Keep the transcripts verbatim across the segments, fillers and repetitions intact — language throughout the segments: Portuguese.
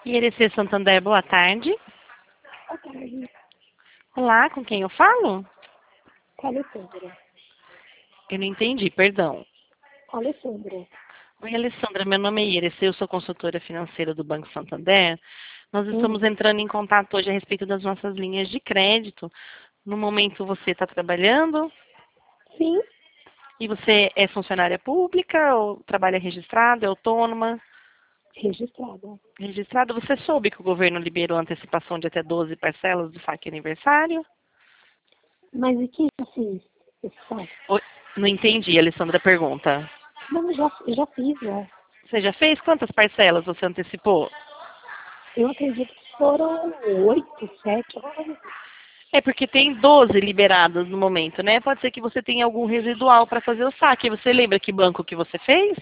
I R C Santander, boa tarde. Boa tarde. Olá, com quem eu falo? Com a Alessandra. Eu não entendi, perdão. Com a Alessandra. Oi, Alessandra, meu nome é Iris, eu sou consultora financeira do Banco Santander. Nós estamos Hum. entrando em contato hoje a respeito das nossas linhas de crédito. No momento você está trabalhando Sim, e você é funcionária pública ou trabalha registrada, é autônoma? registrada. Registrada, você soube que o governo liberou antecipação de até doze parcelas do saque aniversário? Mas e que já fiz? Esse sabe? Oi, não entendi, Alessandra pergunta. Não, já, já fiz, já. Você já fez? Quantas parcelas você antecipou? Eu acredito que foram oito, sete, alguma coisa assim. É porque tem doze liberadas no momento, né? Pode ser que você tenha algum residual para fazer o saque. Você lembra que banco que você fez?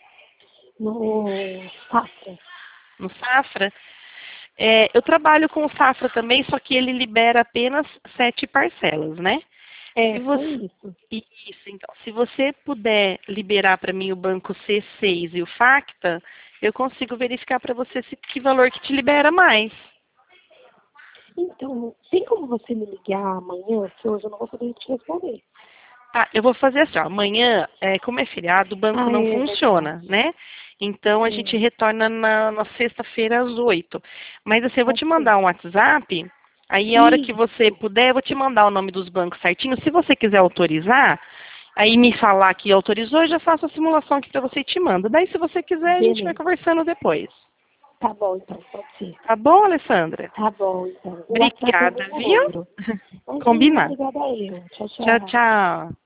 No Safra. No Safra? É, eu trabalho com o Safra também, só que ele libera apenas sete parcelas, né? Se É, foi você, isso. isso, então. Se você puder liberar para mim o banco C seis e o Facta, eu consigo verificar para você se, que valor que te libera mais. Então, tem como você me ligar amanhã, que hoje eu não vou poder te responder. Tá, eu vou fazer assim, ó, amanhã, é, como é feriado, o banco Ah, não é funciona, verdade. né? Então a gente Hum, retorna na, na sexta-feira às oito. Mas assim, eu vou te pode ser. mandar um WhatsApp, aí a hora que você Isso, puder, eu vou te mandar o nome dos bancos certinho. Se você quiser autorizar, aí me falar que autorizou, eu já faço a simulação aqui para você e te mando. Daí, se você quiser, a gente vai beleza. conversando depois. Tá bom, então, pode ser. Tá bom, Alessandra? Tá bom, então. O WhatsApp é o Obrigada, mesmo viu? número. Imagina, Combinar. obrigada a eu. Tchau, Tchau, tchau. tchau.